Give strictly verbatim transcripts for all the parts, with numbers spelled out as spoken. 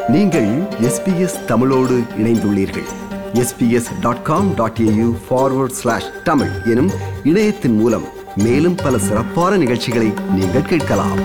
நீங்கள் எஸ்பிஎஸ் தமிழோடு இணைந்துள்ளீர்கள். SBS dot com dot AU forward slash Tamil எனும் இணையத்தின் மூலம் மேலும் பல சிறப்பான நிகழ்ச்சிகளை நீங்கள் கேட்கலாம்.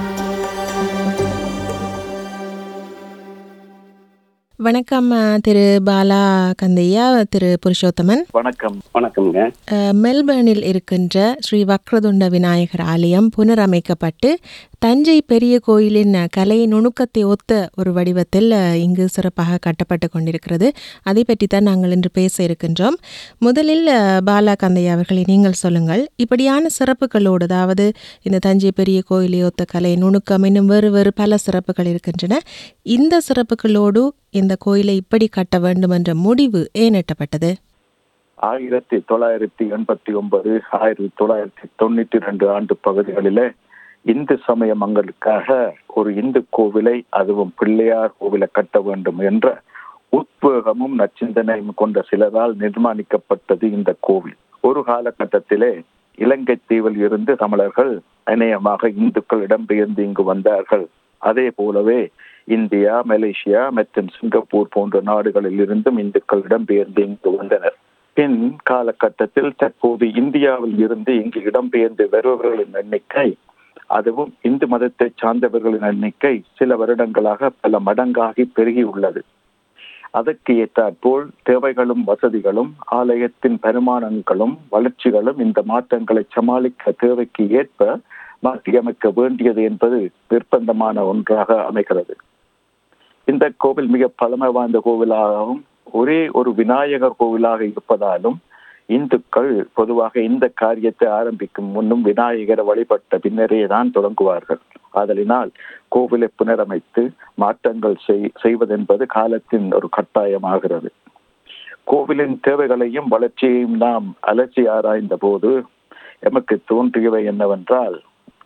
வணக்கம் திரு பாலா கந்தையா, திரு புருஷோத்தமன். வணக்கம். வணக்கம்ங்க. மெல்பர்னில் இருக்கின்ற ஸ்ரீ வக்ரதுண்ட விநாயகர் ஆலயம் புனரமைக்கப்பட்டு தஞ்சை பெரிய கோயிலின் கலை நுணுக்கத்தை ஒத்த ஒரு வடிவத்தில் இங்கு சிறப்பாக கட்டப்பட்டு கொண்டிருக்கிறது. அதை பற்றி தான் நாங்கள் இன்று பேச இருக்கின்றோம். முதலில் பாலா கந்தையா அவர்களை நீங்கள் சொல்லுங்கள், இப்படியான சிறப்புகளோடு, அதாவது இந்த தஞ்சை பெரிய கோயிலை ஒத்த கலை நுணுக்கம் இன்னும் வேறு வேறு பல சிறப்புகள் இருக்கின்றன. இந்த சிறப்புகளோடு இந்த கோயிலை இப்படி கட்ட வேண்டும் என்ற முடிவு ஏன் எட்டப்பட்டது? ஆயிரத்தி தொள்ளாயிரத்தி எண்பத்தி ஒன்பது ஆயிரத்தி தொள்ளாயிரத்தி தொண்ணூத்தி ரெண்டு ஆண்டு பகுதிகளிலே இந்து சமய மங்களுக்காக ஒரு இந்து கோவிலை, அதுவும் பிள்ளையார் கோவிலை கட்ட வேண்டும் என்ற உத்வேகமும் நச்சிந்தனையும் கொண்ட சிலரால் நிர்மாணிக்கப்பட்டது இந்த கோவில். ஒரு காலகட்டத்திலே இலங்கை தீவில் இருந்து தமிழர்கள் அநேகமாக இந்துக்கள் இடம்பெயர்ந்து இங்கு வந்தார்கள். அதே போலவே இந்தியா, மலேசியா மற்றும் சிங்கப்பூர் போன்ற நாடுகளில் இருந்தும் இந்துக்கள் இடம்பெயர்ந்து இங்கு வந்தனர். பின் காலகட்டத்தில் தற்போது இந்தியாவில் இருந்து இங்கு இடம்பெயர்ந்து வருபவர்களின் எண்ணிக்கை, அதுவும் இந்து மதத்தை சார்ந்தவர்களின் எண்ணிக்கை சில வருடங்களாக பல மடங்காகி பெருகியுள்ளது. அதற்கு ஏற்றாற்போல் தேவைகளும் வசதிகளும் ஆலயத்தின் பரிமாணங்களும் வளர்ச்சிகளும் இந்த மாற்றங்களை சமாளிக்க தேவைக்கு ஏற்ப மாற்றியமைக்க வேண்டியது என்பது நிர்பந்தமான ஒன்றாக அமைகிறது. இந்த கோவில் மிக பழமை வாய்ந்த கோவிலாகவும் ஒரே ஒரு விநாயகர் கோவிலாக இருப்பதாலும் இந்துக்கள் பொதுவாக இந்த காரியத்தை ஆரம்பிக்கும் முன்னும் விநாயகரை வழிபட்ட பின்னரே தான் தொடங்குவார்கள். ஆதலினால் கோவிலை புனரமைத்து மாற்றங்கள் செய்வதென்பது காலத்தின் ஒரு கட்டாயமாகிறது. கோவிலின் தேவைகளையும் வளர்ச்சியையும் நாம் அலசி ஆராய்ந்த போது எமக்கு தோன்றியவை என்னவென்றால்,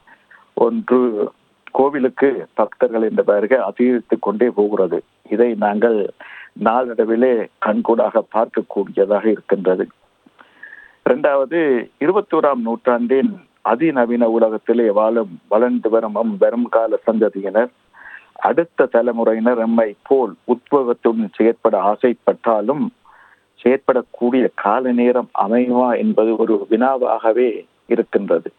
ஒன்று, கோவிலுக்கு பக்தர்கள் என்ற பெயர்கள் அதிகரித்து கொண்டே போகிறது. இதை நாங்கள் நாளடைவிலே கண்கூடாக பார்க்கக்கூடியதாக இருக்கின்றது. இரண்டாவது, இருபத்தோராம் நூற்றாண்டின் அதிநவீன உலகத்திலே வாழும் வளர்ந்து வரும் வரும் கால சந்ததியினர், அடுத்த தலைமுறையினர் எம்மை போல் உத்வேகத்துடன் செயற்பட ஆசைப்பட்டாலும் செயற்படக்கூடிய கால நேரம் அமையுமா என்பது ஒரு வினாவாகவே இருக்கின்றது.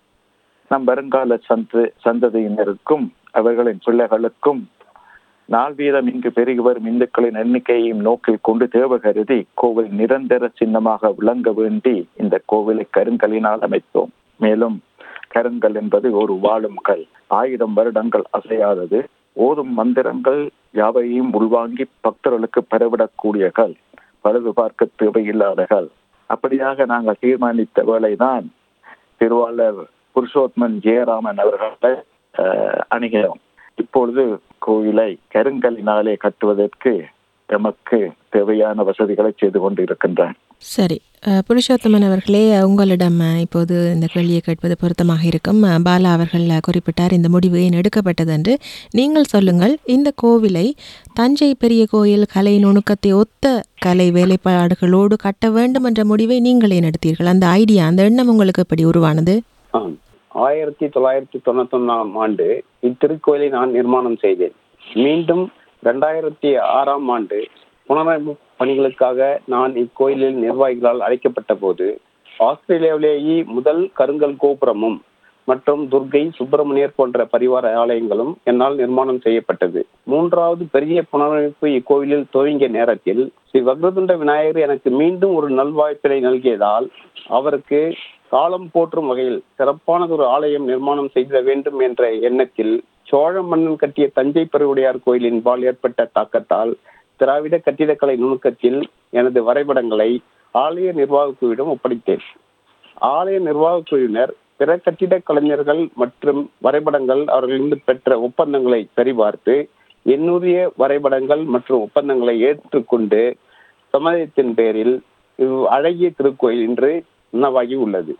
நம் வருங்கால சந்த சந்ததியினருக்கும் அவர்களின் பிள்ளைகளுக்கும் நாள் வீதம் இங்கு பெருகி வரும் இந்துக்களின் எண்ணிக்கையையும் நோக்கில் கொண்டு தேவை கருதி கோவில் நிரந்தர சின்னமாக விளங்க வேண்டி இந்த கோவிலை கருங்கலினால் அமைத்தோம். மேலும் கருங்கல் என்பது ஒரு வாழும் கல், ஆயிரம் வருடங்கள் அசையாதது, ஓதும் மந்திரங்கள் யாவையும் உள்வாங்கி பக்தர்களுக்கு பரவிடக்கூடிய கல், பழுது பார்க்க தேவையில்லாத கல். அப்படியாக நாங்கள் தீர்மானித்த வேளைதான் திருவாளர் புருஷோத்தமன் ஜெயராமன் அவர்களை அணுகிறோம். இப்பொழுது கோயிலை கருங்கலினாலே கட்டுவதற்கு எமக்கு தேவையான வசதிகளை செய்து கொண்டு இருக்கின்றேன். சரி, புருஷோத்தமன் அவர்களே, உங்களிடம் இப்போது இந்த கேள்வியை கேட்பது பொருத்தமாக இருக்கும். பாலா அவர்கள் குறிப்பிட்டார் இந்த முடிவு ஏன் எடுக்கப்பட்டது என்று. நீங்கள் சொல்லுங்கள், இந்த கோவிலை தஞ்சை பெரிய கோயில் கலை நுணுக்கத்தை ஒத்த கலை வேலைப்பாடுகளோடு கட்ட வேண்டும் என்ற முடிவை நீங்கள் ஏன் எடுத்தீர்கள்? அந்த ஐடியா, அந்த எண்ணம் உங்களுக்கு எப்படி உருவானது? ஆயிரத்தி தொள்ளாயிரத்தி தொண்ணூத்தி ஒன்னாம் ஆண்டு இத்திருக்கோயிலை நான் நிர்மாணம் செய்தேன். மீண்டும் இரண்டாயிரத்தி ஆறாம் ஆண்டு புனரமைப்பு பணிகளுக்காக நான் இக்கோயிலில் நிர்வாகிகளால் அழைக்கப்பட்ட போது ஆஸ்திரேலியாவிலேயே முதல் கருங்கல் கோபுரமும் மற்றும் துர்கை, சுப்பிரமணியர் போன்ற பரிவார ஆலயங்களும் என்னால் நிர்மாணம் செய்யப்பட்டது. மூன்றாவது பெரிய புனரமைப்பு இக்கோயிலில் துவங்கிய நேரத்தில் ஸ்ரீ வக்ரதுண்ட விநாயகர் எனக்கு மீண்டும் ஒரு நல்வாய்ப்பினை நல்கியதால் அவருக்கு காலம் போற்றும் வகையில் சிறப்பானது ஒரு ஆலயம் நிர்மாணம் செய்த வேண்டும் என்ற எண்ணத்தில் சோழ மன்னன் கட்டிய தஞ்சை பெருவுடையார் கோயிலின் பால் ஏற்பட்ட தாக்கத்தால் திராவிட கட்டிடக்கலை நுணுக்கத்தில் எனது வரைபடங்களை ஆலய நிர்வாக குழுவிடம் ஒப்படைத்தேன். ஆலய நிர்வாக குழுவினர் பிற கட்டிட கலைஞர்கள் மற்றும் வரைபடங்கள் அவர்களிருந்து பெற்ற ஒப்பந்தங்களை சரிபார்த்து என்னுடைய வரைபடங்கள் மற்றும் ஒப்பந்தங்களை ஏற்றுக்கொண்டு சம்மதத்தின் பேரில் அழகிய திருக்கோயில் என்று நனவாகி உள்ளது.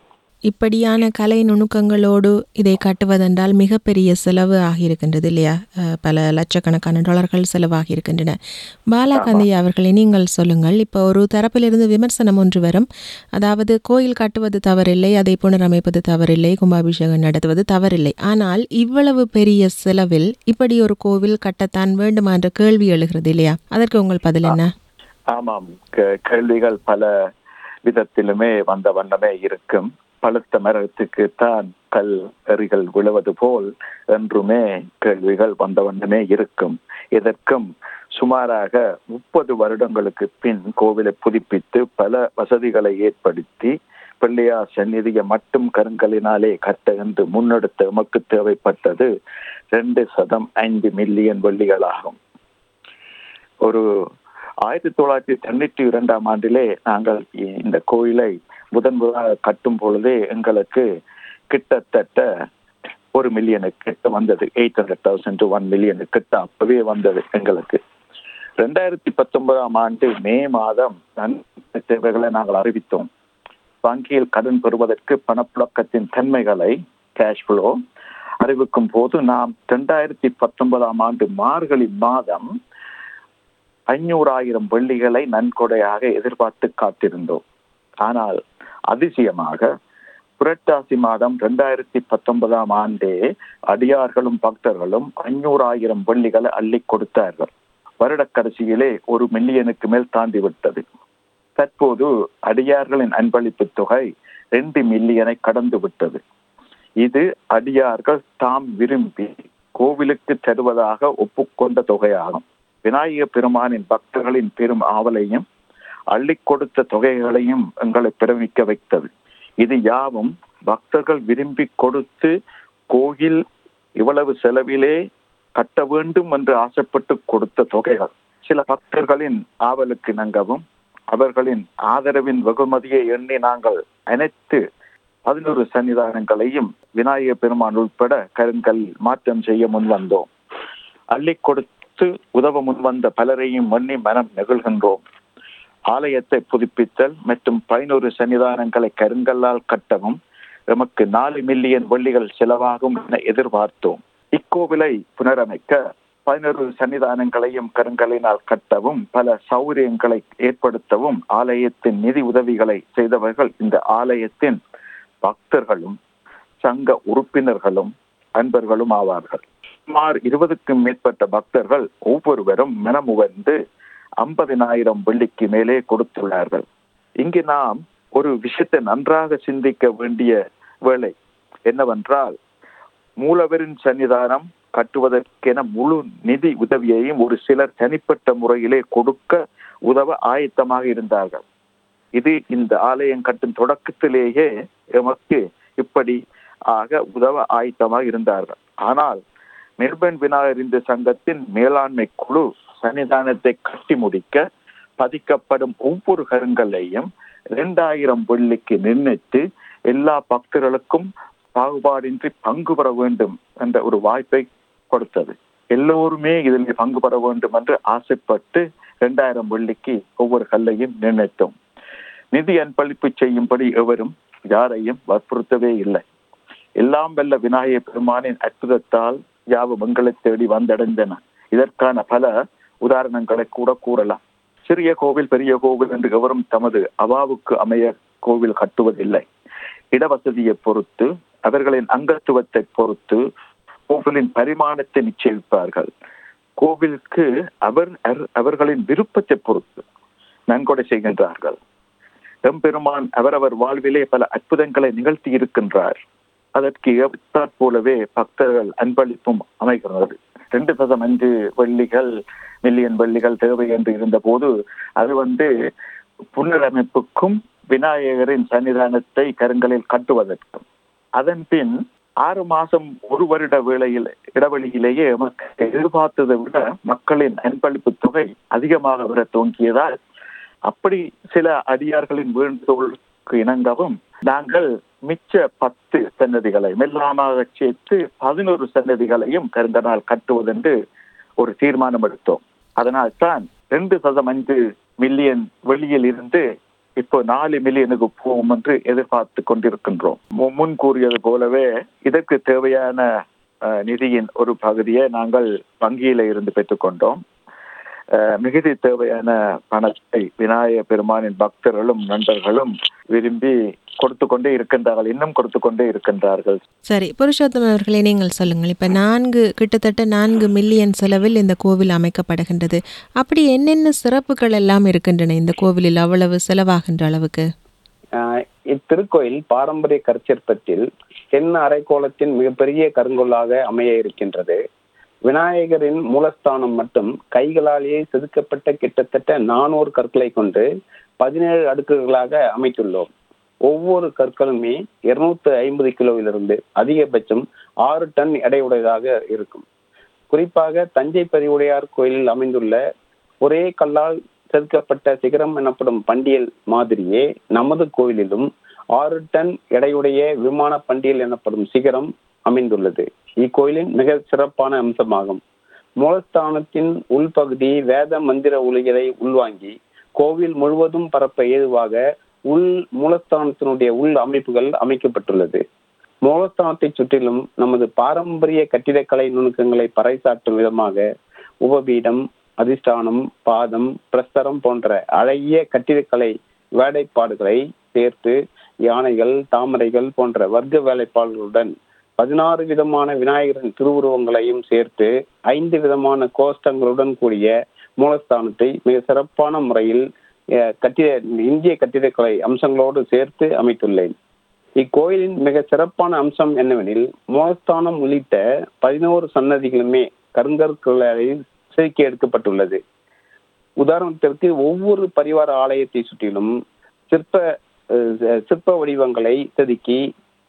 இப்படியான கலை நுணுக்கங்களோடு இதை கட்டுவதென்றால் மிகப்பெரிய செலவு ஆகியிருக்கின்றது இல்லையா? அஹ், பல லட்சக்கணக்கான டாலர்கள் செலவாகி இருக்கின்றன. பாலாகாந்தி அவர்களை நீங்கள் சொல்லுங்கள். இப்போ ஒரு தரப்பிலிருந்து விமர்சனம் ஒன்று வரும். அதாவது கோயில் கட்டுவது தவறில்லை, அதை புனரமைப்பது தவறில்லை, கும்பாபிஷேகம் நடத்துவது தவறில்லை. ஆனால் இவ்வளவு பெரிய செலவில் இப்படி ஒரு கோவில் கட்டத்தான் வேண்டுமா என்ற கேள்வி எழுகிறது இல்லையா? அதற்கு உங்கள் பதில் என்ன? ஆமாம், கே- கேள்விகள் பல விதத்திலுமே வந்த வண்ணமே இருக்கும். பழுத்த மரத்துக்கு தான் கல் எறிகள் விழுவது போல் என்றுமே கேள்விகள் வந்த வண்ணமே இருக்கும். இதற்கும் சுமாராக முப்பது வருடங்களுக்கு பின் கோவிலை புதுப்பித்து பல வசதிகளை ஏற்படுத்தி பிள்ளையார் சந்நிதியை மட்டும் கருங்கலினாலே கட்ட என்று முன்னெடுத்த எமக்கு தேவைப்பட்டது ரெண்டு சதம் ஐந்து மில்லியன் வெள்ளிகளாகும். ஒரு ஆயிரத்தி தொள்ளாயிரத்தி தொண்ணூற்றி இரண்டாம் ஆண்டிலே நாங்கள் இந்த கோயிலை முதன் முதலாக கட்டும் பொழுதே எங்களுக்கு கிட்டத்தட்ட ஒரு மில்லியனுக்கு கிட்ட வந்தது. Eight hundred thousand to one மில்லியனுக்கு கிட்ட அப்பவே வந்தது எங்களுக்கு. ரெண்டாயிரத்தி பத்தொன்பதாம் ஆண்டு மே மாதம் நன்மை தேவைகளை நாங்கள் அறிவித்தோம். வங்கியில் கடன் பெறுவதற்கு பணப்புழக்கத்தின் தன்மைகளை கேஷ் ஃப்ளோ அறிவிக்கும் போது நாம் ரெண்டாயிரத்தி பத்தொன்பதாம் ஆண்டு மார்கழி மாதம் ஐநூறாயிரம் வெள்ளிகளை நன்கொடையாக எதிர்பார்த்து காத்திருந்தோம். ஆனால் அதிசயமாக புரட்டாசி மாதம் ரெண்டாயிரத்தி பத்தொன்பதாம் ஆண்டே அடியார்களும் பக்தர்களும் ஐநூறாயிரம் வெள்ளிகளை அள்ளி கொடுத்தார்கள். வருடக்கடைசியிலே ஒரு மில்லியனுக்கு மேல் தாண்டி விட்டது. தற்போது அடியார்களின் அன்பளிப்பு தொகை ரெண்டு மில்லியனை கடந்து விட்டது. இது அடியார்கள் தாம் விரும்பி கோவிலுக்கு தருவதாக ஒப்புக்கொண்ட தொகையாகும். விநாயக பெருமானின் பக்தர்களின் பெரும் ஆவலையும் அள்ளி கொடுத்த தொகைகளையும் எங்களை பிரமிக்க வைத்தது. இது யாவும் பக்தர்கள் விரும்பி கொடுத்து கோயில் இவ்வளவு செலவிலே கட்ட வேண்டும் என்று ஆசைப்பட்டு கொடுத்த தொகைகள். சில பக்தர்களின் ஆவலுக்கு இணங்கவும் அவர்களின் ஆதரவின் வெகுமதியை எண்ணி நாங்கள் அனைத்து பதினோரு சன்னிதானங்களையும் விநாயக பெருமான் உட்பட கருங்கல் மாற்றம் செய்ய முன்வந்தோம். அள்ளி கொடுத்து உதவ முன்வந்த பலரையும் எண்ணி மனம் நெகிழ்கின்றோம். ஆலயத்தை புதுப்பித்தல் மற்றும் பதினோரு சன்னிதானங்களை கருங்கல்லால் கட்டவும் எமக்கு நாலு மில்லியன் வெள்ளிகள் செலவாகும் என எதிர்பார்த்தோம். இக்கோவிலை புனரமைக்க பதினோரு சன்னிதானங்களையும் கருங்கலினால் கட்டவும் பல சௌகரியங்களை ஏற்படுத்தவும் ஆலயத்தின் நிதி உதவிகளை செய்தவர்கள் இந்த ஆலயத்தின் பக்தர்களும் சங்க உறுப்பினர்களும் அன்பர்களும் ஆவார்கள். சுமார் இருபதுக்கும் மேற்பட்ட பக்தர்கள் ஒவ்வொருவரும் மனமுவந்து ஐம்பதினாயிரம் வெள்ளிக்கு மேலே கொடுத்துள்ளார்கள். இங்கு நாம் ஒரு விஷயத்தை நன்றாக சிந்திக்க வேண்டிய வேளை என்னவென்றால், மூலவரின் சன்னிதானம் கட்டுவதற்கென முழு நிதி உதவியையும் ஒரு சிலர் தனிப்பட்ட முறையிலே கொடுக்க உதவ ஆயத்தமாக இருந்தார்கள். இது இந்த ஆலயம் கட்டும் தொடக்கத்திலேயே எமக்கு இப்படி ஆக உதவ ஆயத்தமாக இருந்தார்கள். ஆனால் மெல்பர்ன் விநாயகர் இந்து சங்கத்தின் மேலாண்மை குழு சன்னிதானத்தை கட்டி முடிக்க பதிக்கப்படும் ஒவ்வொரு கருங்கல்லையும் இரண்டாயிரம் வெள்ளிக்கு நிர்ணயித்து எல்லா பக்தர்களுக்கும் பாகுபாடின்றி பங்கு பெற வேண்டும் என்ற ஒரு வாய்ப்பை கொடுத்தது. எல்லோருமே இதில் பங்கு பெற வேண்டும் என்று ஆசைப்பட்டு இரண்டாயிரம் வெள்ளிக்கு ஒவ்வொரு கல்லையும் நிர்ணயித்தோம். நிதி அன்பளிப்பு செய்யும்படி எவரும் யாரையும் வற்புறுத்தவே இல்லை. எல்லாம் வெல்ல விநாயக பெருமானின் அற்புதத்தால் யாவும் எங்களை தேடி வந்தடைந்தன. இதற்கான பல உதாரணங்களை கூட கூறலாம். சிறிய கோவில் பெரிய கோவில் என்று எவரும் தமது அவாவுக்கு அமைய கோவில் கட்டுவதில்லை. இடவசதியை பொறுத்து, அவர்களின் அங்கத்துவத்தை பொறுத்து கோவிலின் பரிமாணத்தை நிச்சயிப்பார்கள். கோவிலுக்கு அவர் அவர்களின் விருப்பத்தை பொறுத்து நன்கொடை செய்கின்றார்கள். எம்பெருமான் அவரவர் வாழ்விலே பல அற்புதங்களை நிகழ்த்தி இருக்கின்றார். அதற்கு ஏற்றாற் போலவே பக்தர்கள் அன்பளிப்பும் அமைகிறது. ரெண்டு சதம் அஞ்சு வெள்ளிகள் மில்லியன் வெள்ளிகள் தேவை என்று இருந்த போது அது வந்து புனரமைப்புக்கும் விநாயகரின் சன்னிதானத்தை கருங்கலில் கட்டுவதற்கும், அதன் பின் ஆறு மாசம் ஒரு வருட வேளையில் இடைவெளியிலேயே எதிர்பார்த்ததை விட மக்களின் அன்பளிப்பு தொகை அதிகமாக வர தோன்றியதால் அப்படி சில அடியார்களின் வேண்டுகோளுக்கு இணங்கவும் நாங்கள் மிச்ச பத்து சன்னதிகளை மெல்லாமாக சேர்த்து பதினோரு சன்னதிகளையும் கருங்கனால் கட்டுவதென்று ஒரு தீர்மானம் எடுத்தோம். அதனால் தான் ரெண்டு சதம் அஞ்சு மில்லியன் வெளியில் இருந்து இப்போ நாலு மில்லியனுக்கு போகும் என்று எதிர்பார்த்து கொண்டிருக்கின்றோம். முன் கூறியது போலவே இதற்கு தேவையான நிதியின் ஒரு பகுதியை நாங்கள் வங்கியில இருந்து பெற்றுக்கொண்டோம். மிகுதி தேவையான பணத்தை விநாயக பெருமானின் பக்தர்களும் நண்பர்களும் விரும்பி கொடுத்து கொண்டே இருக்கின்றார்கள், இன்னும் கொடுத்து கொண்டே இருக்கின்றார்கள். சரி, புருஷோத்தம அவர்களே, நீங்கள் சொல்லுங்கள். இப்ப நான்கு கிட்டத்தட்ட நான்கு மில்லியன் செலவில் இந்த கோவில் அமைக்கப்படுகின்றது. அப்படி என்னென்ன சிறப்புகள் எல்லாம் இருக்கின்றன இந்த கோவிலில் அவ்வளவு செலவாகின்ற அளவுக்கு? இத்திருக்கோயில் பாரம்பரிய கற்சிற்பத்தில் தென் அரைக்கோளத்தின் மிகப்பெரிய கருங்கோளாக அமைய இருக்கின்றது. விநாயகரின் மூலஸ்தானம் மட்டும் கைகளாலேயே செதுக்கப்பட்ட கிட்டத்தட்ட நானூறு கற்களை கொண்டு பதினேழு அடுக்குகளாக அமைத்துள்ளோம். ஒவ்வொரு கற்களுமே இருநூத்தி ஐம்பது கிலோவிலிருந்து அதிகபட்சம் ஆறு டன் எடையுடையதாக இருக்கும். குறிப்பாக தஞ்சை பெரியவுடையார் கோயிலில் அமைந்துள்ள ஒரே கல்லால் செதுக்கப்பட்ட சிகரம் எனப்படும் பண்டியல் மாதிரியே நமது கோயிலிலும் ஆறு டன் எடையுடைய விமான பண்டியல் எனப்படும் சிகரம் அமைந்துள்ளது. இக்கோயிலின் மிக சிறப்பான அம்சமாகும். மூலஸ்தானத்தின் உள்பகுதி வேத மந்திர ஒலிகளை உள்வாங்கி கோவில் முழுவதும் பரப்ப ஏதுவாக உள் மூலஸ்தானத்தினுடைய உள் அமைப்புகள் அமைக்கப்பட்டுள்ளது. மூலஸ்தானத்தை சுற்றிலும் நமது பாரம்பரிய கட்டிடக்கலை நுணுக்கங்களை பறைசாற்றும் விதமாக உபபீடம், அதிஷ்டானம், பாதம், பிரஸ்தரம் போன்ற அழகிய கட்டிடக்கலை வேலைப்பாடுகளை சேர்த்து யானைகள், தாமரைகள் போன்ற வர்க்க வேலைப்பாடுகளுடன் பதினாறு விதமான விநாயகரின் திருவுருவங்களையும் சேர்த்து ஐந்து விதமான கோஷ்டங்களுடன் கூடிய மூலஸ்தானத்தை மிக சிறப்பான முறையில் கட்டிட இந்திய கட்டிடக்கலை அம்சங்களோடு சேர்த்து அமைத்துள்ளேன். இக்கோயிலின் மிக சிறப்பான அம்சம் என்னவெனில், மூலஸ்தானம் உள்ளிட்ட பதினோரு சன்னதிகளுமே கருங்கற்களால் செதுக்கி எடுக்கப்பட்டுள்ளது. உதாரணத்திற்கு ஒவ்வொரு பரிவார ஆலயத்தை சுற்றிலும் சிற்ப சிற்ப வடிவங்களை செதுக்கி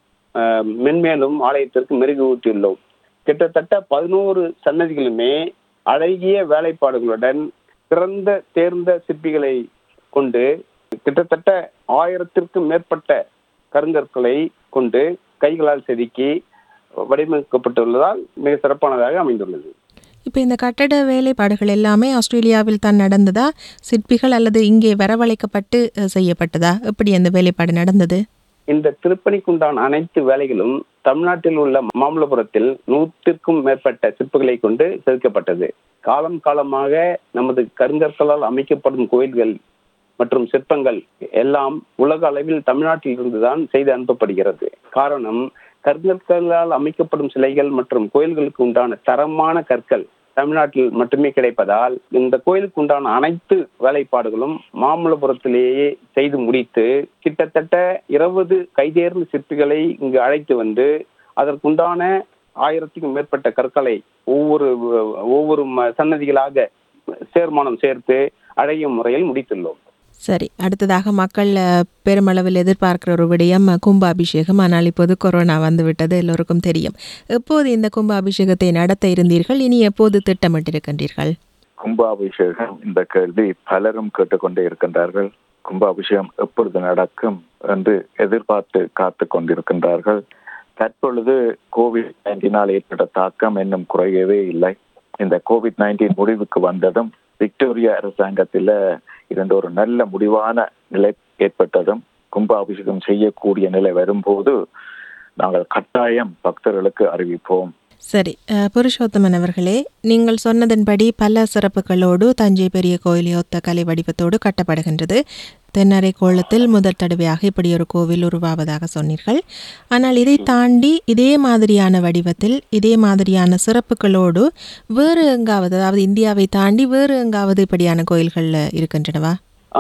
மென்மேலும் ஆலயத்திற்கு மெருகூட்டியுள்ளோம். கிட்டத்தட்ட பதினோரு சன்னதிகளுமே அழகிய வேலைப்பாடுகளுடன் சிறந்த தேர்ந்த சிற்பிகளை கொண்டு கிட்டத்தட்ட ஆயிரத்திற்கும் மேற்பட்ட கருங்கற்களை கொண்டு கைகளால் செதுக்கி வடிவமைக்கப்பட்டுள்ளதால் மிக சிறப்பானதாக அமைந்துள்ளது. இப்போ இந்த கட்டட வேலைப்பாடுகள் எல்லாமே ஆஸ்திரேலியாவில் தான் நடந்ததா, சிற்பிகள் அல்லது இங்கே வரவழைக்கப்பட்டு செய்யப்பட்டதா? எப்படி அந்த வேலைப்பாடு நடந்தது? இந்த திருப்பணிக்குண்டான அனைத்து வேலைகளும் தமிழ்நாட்டில் உள்ள மாமல்லபுரத்தில் நூற்றுக்கும் மேற்பட்ட சிற்பங்களை கொண்டு செதுக்கப்பட்டது. காலம் காலமாக நமது கருங்கற்களால் அமைக்கப்படும் கோயில்கள் மற்றும் சிற்பங்கள் எல்லாம் உலக அளவில் தமிழ்நாட்டில் இருந்துதான் செய்து அனுப்பப்படுகிறது. காரணம், கருங்கற்களால் அமைக்கப்படும் சிலைகள் மற்றும் கோயில்களுக்கு உண்டான தரமான கற்கள் தமிழ்நாட்டில் மட்டுமே கிடைப்பதால் இந்த கோயிலுக்கு உண்டான அனைத்து வேலைப்பாடுகளும் மாமல்லபுரத்திலேயே செய்து முடித்து கிட்டத்தட்ட இருபது கைதேர்ந்த சிற்பிகளை இங்கு அழைத்து வந்து அதற்குண்டான ஆயிரத்துக்கும் மேற்பட்ட கற்களை ஒவ்வொரு ஒவ்வொரு சன்னதிகளாக சேர்மானம் சேர்த்து அழகிய முறையில் முடித்துள்ளோம். சரி, அடுத்ததாக மக்கள் பெருமளவில் எதிர்பார்க்கிற ஒரு விடயம் கும்பாபிஷேகம். ஆனால் இப்போது கொரோனா வந்துவிட்டது, எல்லோருக்கும் தெரியும். எப்போது இந்த கும்பாபிஷேகத்தை நடத்த இருந்தீர்கள்? இனி எப்போது திட்டமிட்டிருக்கின்றீர்கள்? கும்பாபிஷேகம் இந்த கேள்வி பலரும் கேட்டுக்கொண்டே இருக்கின்றார்கள். கும்பாபிஷேகம் எப்பொழுது நடக்கும் என்று எதிர்பார்த்து காத்து கொண்டிருக்கின்றார்கள். தற்பொழுது கோவிட் நைன்டீனால் ஏற்பட்ட தாக்கம் இன்னும் குறையவே இல்லை. இந்த கோவிட் நைன்டீன் முடிவுக்கு வந்ததும் விக்டோரியா அரசாங்கத்தில் இருந்த ஒரு நல்ல முடிவான நிலை ஏற்பட்டதும் கும்பாபிஷேகம் செய்யக்கூடிய நிலை வரும்போது நாங்கள் கட்டாயம் பக்தர்களுக்கு அறிவிப்போம். சரி, புருஷோத்தமன் அவர்களே, நீங்கள் சொன்னதன்படி பல சிறப்புகளோடு தஞ்சை பெரிய கோயிலை ஒத்த கலை வடிவத்தோடு கட்டப்படுகின்றது. தென்னரை கோலத்தில் முதல் தடவையாக இப்படி ஒரு கோவில் உருவாவதாக சொன்னீர்கள். ஆனால் இதை தாண்டி இதே மாதிரியான வடிவத்தில் இதே மாதிரியான சிறப்புகளோடு வேறு எங்காவது, அதாவது இந்தியாவை தாண்டி வேறு எங்காவது இப்படியான கோயில்கள் இருக்கின்றனவா?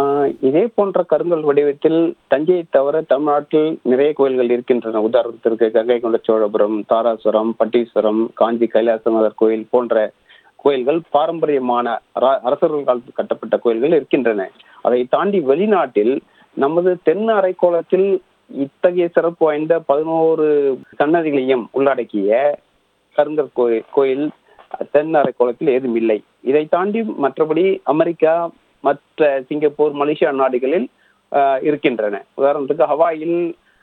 இதே போன்ற கருங்கல் வடிவத்தில் தஞ்சையை தவிர தமிழ்நாட்டில் நிறைய கோயில்கள் இருக்கின்றன. உதாரணத்திற்கு கங்கை கொண்ட சோழபுரம், தாராசுரம், பட்டீஸ்வரம், காஞ்சி கைலாசநாதர் கோயில் போன்ற கோயில்கள் பாரம்பரியமான அரசர்கள் காலத்தில் கட்டப்பட்ட கோயில்கள் இருக்கின்றன. அதை தாண்டி வெளிநாட்டில் நமது தென் அரைக்கோளத்தில் இத்தகைய சிறப்பு வாய்ந்த பதினோரு சன்னதிகளையும் உள்ளடக்கிய கருங்கல் கோயில் கோயில் தென் அரைக்கோளத்தில் ஏதும் இல்லை. இதை தாண்டி மற்றபடி அமெரிக்கா, மற்ற சிங்கப்பூர், மலேசியா நாடுகளில் இருக்கின்றன. உதாரணத்துக்கு ஹவாயில்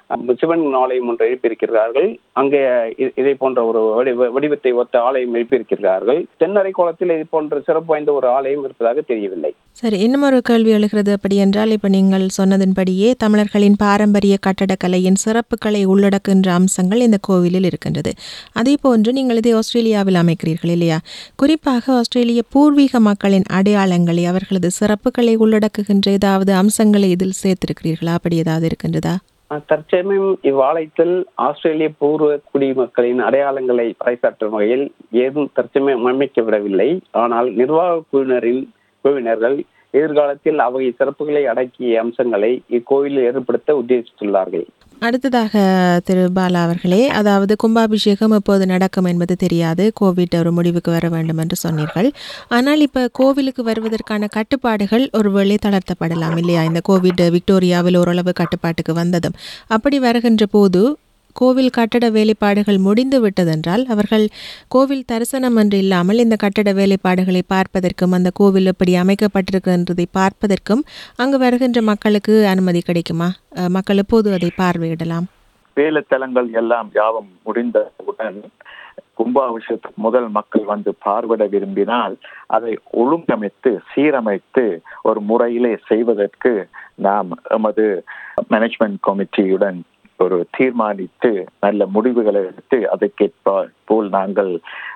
சிவன் ஆலயம் ஒன்று எழுப்பியிருக்கிறார்கள். அங்கே இதை போன்ற ஒரு வடிவத்தை ஒத்த ஆலயம் எழுப்பியிருக்கிறார்கள். தென்னரை கோலத்தில் இது போன்ற சிறப்பு வாய்ந்த ஒரு ஆலயம் இருப்பதாக தெரியவில்லை. சரி, இன்னும் ஒரு கேள்வி எழுகிறது. அப்படி என்றால் இப்போ நீங்கள் சொன்னதன்படியே தமிழர்களின் பாரம்பரிய கட்டடக்கலையின் சிறப்புகளை உள்ளடக்குகின்ற அம்சங்கள் இந்த கோவிலில் இருக்கின்றது. அதே போன்று நீங்கள் இதை ஆஸ்திரேலியாவில் அமைக்கிறீர்கள் இல்லையா? குறிப்பாக ஆஸ்திரேலிய பூர்வீக மக்களின் அடையாளங்களை, அவர்களது சிறப்புகளை உள்ளடக்குகின்ற ஏதாவது அம்சங்களை இதில் சேர்த்திருக்கிறீர்களா? அப்படி ஏதாவது இருக்கின்றதா? தற்சமயம் இவ்வாலயத்தில் ஆஸ்திரேலிய பூர்வ குடிமக்களின் அடையாளங்களை பறைசாற்றும் வகையில் ஏதும் தற்சமயம் அமைக்கப்படவில்லை. ஆனால் நிர்வாக குழுவினரின் குழுவினர்கள் எதிர்காலத்தில் அவை சிறப்புகளை அடக்கிய அம்சங்களை இக்கோயிலில் ஏற்படுத்த உத்தேசித்துள்ளார்கள். அடுத்ததாக திரு பாலா அவர்களே, அதாவது கும்பாபிஷேகம் எப்போது நடக்கும் என்பது தெரியாது, கோவிட் ஒரு முடிவுக்கு வர வேண்டும் என்று சொன்னீர்கள். ஆனால் இப்போ கோவிலுக்கு வருவதற்கான கட்டுப்பாடுகள் ஒருவேளை தளர்த்தப்படலாம் இல்லையா? இந்த கோவிட் விக்டோரியாவில் ஓரளவு கட்டுப்பாட்டுக்கு வந்ததும் அப்படி வருகின்ற போது கோவில் கட்டட வேலைப்பாடுகள் முடிந்து விட்டதென்றால் அவர்கள் கோவில் தரிசனம் என்று இல்லாமல் இந்த கட்டட வேலைப்பாடுகளை பார்ப்பதற்கும் அந்த கோவில் எப்படி அமைக்கப்பட்டிருக்கின்றதை பார்ப்பதற்கும் அங்கு வருகின்ற மக்களுக்கு அனுமதி கிடைக்குமா? மக்கள் எப்போது அதை பார்வையிடலாம்? வேலைத்தலங்கள் எல்லாம் யாவும் முடிந்தவுடன் கும்பாபிஷேகத்துக்கு முதல் மக்கள் வந்து பார்வையிட விரும்பினால் அதை ஒழுங்கமைத்து சீரமைத்து ஒரு முறையிலே செய்வதற்கு நாம் எமது மேனேஜ்மெண்ட் கமிட்டியுடன் ஒரு தீர்மானித்து நல்ல முடிவுகளை எடுத்து அதற்கேற்ப போல் நாங்கள்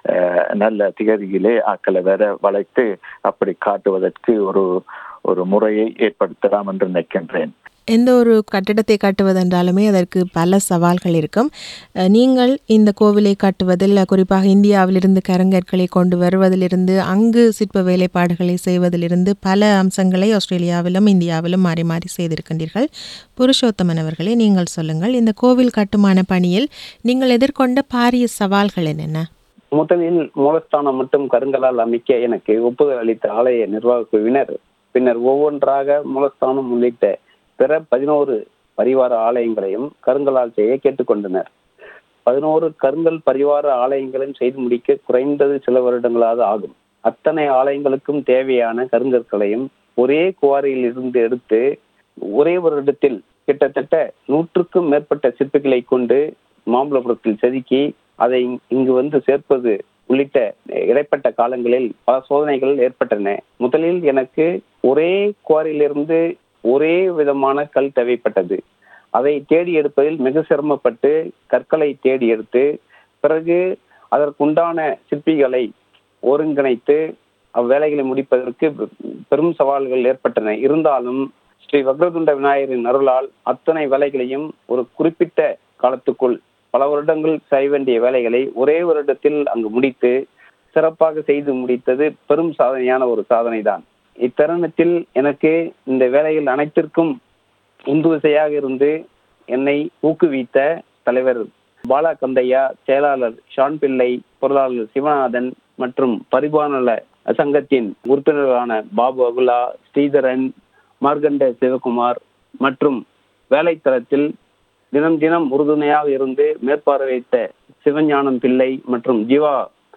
நல்ல திகதியிலே ஆக்களை வேற வளைத்து அப்படி காட்டுவதற்கு ஒரு ஒரு முறையை ஏற்படுத்தலாம் என்று நினைக்கின்றேன். எந்த ஒரு கட்டிடத்தை கட்டுவதென்றாலுமே அதற்கு பல சவால்கள் இருக்கும். நீங்கள் இந்த கோவிலை கட்டுவதில், குறிப்பாக இந்தியாவிலிருந்து கருங்கற்களை கொண்டு வருவதிலிருந்து அங்கு சிற்ப வேலைப்பாடுகளை செய்வதிலிருந்து பல அம்சங்களை ஆஸ்திரேலியாவிலும் இந்தியாவிலும் மாறி மாறி செய்திருக்கின்றீர்கள். புருஷோத்தமன் அவர்களே, நீங்கள் சொல்லுங்கள், இந்த கோவில் கட்டுமான பணியில் நீங்கள் எதிர்கொண்ட பாரிய சவால்கள் என்னென்ன? முதலில் மூலஸ்தானம் மட்டும் கருங்கலால் அமைக்க எனக்கு ஒப்புதல் அளித்த ஆலய நிர்வாக குழுவினர் பின்னர் ஒவ்வொன்றாக மூலஸ்தானம் உள்ளிட்ட பிற பதினோரு பரிவார ஆலயங்களையும் கருங்கலால் செய்ய கேட்டுக்கொண்டனர். பதினோரு கருங்கல் பரிவார ஆலயங்களையும் செய்து முடிக்க குறைந்தது சில வருடங்களாக ஆகும். அத்தனை ஆலயங்களுக்கும் தேவையான கருங்கற்களையும் ஒரே குவாரியில் இருந்து எடுத்து ஒரே வருடத்தில் கிட்டத்தட்ட நூற்றுக்கும் மேற்பட்ட சிற்பிகளை கொண்டு மாம்பழபுரத்தில் செதுக்கி அதை இங்கு வந்து சேர்ப்பது உள்ளிட்ட இடைப்பட்ட காலங்களில் பல சோதனைகள் ஏற்பட்டன. முதலில் எனக்கு ஒரே குவாரியிலிருந்து ஒரே விதமான கல் தேவைப்பட்டது. அதை தேடி எடுப்பதில் மிக சிரமப்பட்டு கற்களை தேடி எடுத்து பிறகு அதற்குண்டான சிற்பிகளை ஒருங்கிணைத்து அவ்வேலைகளை முடிப்பதற்கு பெரும் சவால்கள் ஏற்பட்டன. இருந்தாலும் ஸ்ரீ வக்ரதுண்ட விநாயகரின் அருளால் அத்தனை வேலைகளையும் ஒரு குறிப்பிட்ட காலத்துக்குள் பல வருடங்கள் செய்ய வேண்டிய வேலைகளை ஒரே வருடத்தில் அங்கு முடித்து சிறப்பாக செய்து முடித்தது பெரும் சாதனையான ஒரு சாதனை தான். இத்தருணத்தில் எனக்கு இந்த வேலைகள் அனைத்திற்கும் உந்துவிசையாக இருந்து என்னை ஊக்குவித்த தலைவர் பாலா கந்தையா, செயலாளர் ஷான் பிள்ளை, பொருளாளர் சிவநாதன் மற்றும் பரிபாலன சங்கத்தின் உறுப்பினர்களான பாபு அகுலா, ஸ்ரீதரன், மார்கண்ட சிவகுமார் மற்றும் வேலைத்தளத்தில் தினம் தினம் உறுதுணையாக இருந்து மேற்பார்வையிட்ட சிவஞானம் பிள்ளை மற்றும் ஜீவா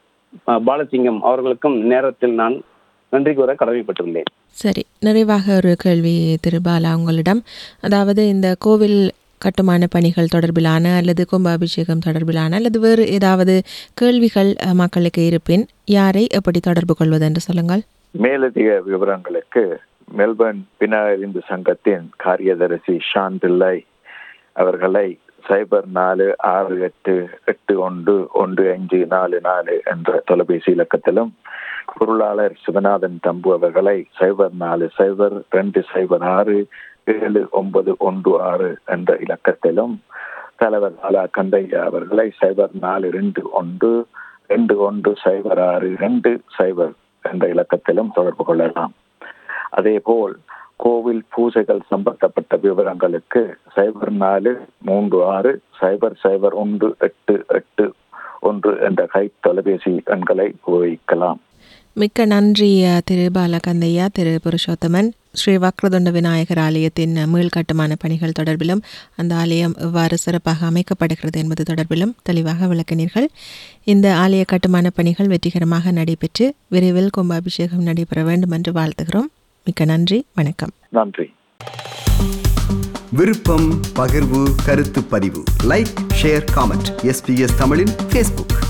பாலசிங்கம் அவர்களுக்கும் நேரத்தில் நான் நன்றி கூற கடமைப்பட்டுள்ளேன். சரி, நிறைவாக ஒரு கேள்வி திரு பாலா உங்களிடம். அதாவது இந்த கோவில் கட்டுமான பணிகள் தொடர்பிலான அல்லது கும்பாபிஷேகம் தொடர்பிலான அல்லது வேறு ஏதாவது கேள்விகள் மக்களுக்கு இருப்பின் யாரை எப்படி தொடர்பு கொள்வது என்று சொல்லுங்கள். மேலதிக விவரங்களுக்கு மெல்பர்ன் விநாயகர் இந்து சங்கத்தின் காரியதரிசி ஷான் பிள்ளை அவர்களை சைபர் நாலு ஆறு எட்டு எட்டு ஒன்று ஒன்று அஞ்சு நாலு நாலு என்ற தொலைபேசி இலக்கத்திலும், பொருளாளர் சிவநாதன் தம்பு அவர்களை சைபர் நாலு சைபர் ரெண்டு சைபர் ஆறு ஏழு ஒன்பது ஒன்று ஆறு என்ற இலக்கத்திலும், தலைவர் பாலா கந்தையா அவர்களை சைபர் நாலு ரெண்டு ஒன்று ரெண்டு ஒன்று சைபர் ஆறு ரெண்டு சைபர் என்ற இலக்கத்திலும் தொடர்பு கொள்ளலாம். அதே போல் கோவில் பூஜைகள் சம்பந்தப்பட்ட விவரங்களுக்கு சைபர் நாலு மூன்று ஆறு சைபர் சைபர் ஒன்று எட்டு எட்டு ஒன்று என்ற கை தொலைபேசி எண்களை உபயோகிக்கலாம். மிக்க நன்றி திரு பாலகந்தையா. திரு புருஷோத்தமன், ஸ்ரீ வக்ரதுண்ட விநாயகர் ஆலயத்தின் மீள் கட்டுமான பணிகள் தொடர்பிலும் அந்த ஆலயம் எவ்வாறு சிறப்பாக அமைக்கப்படுகிறது என்பது தொடர்பிலும் தெளிவாக விளக்கினீர்கள். இந்த ஆலய கட்டுமான பணிகள் வெற்றிகரமாக நடைபெற்று விரைவில் கும்பாபிஷேகம் நடைபெற வேண்டும் என்று வாழ்த்துகிறோம். மிக்க நன்றி. வணக்கம். நன்றி. விருப்பம், பகிர்வு, கருத்து பதிவு, லைக், ஷேர், காமெண்ட். எஸ்பிஎஸ் தமிழின் ஃபேஸ்புக்.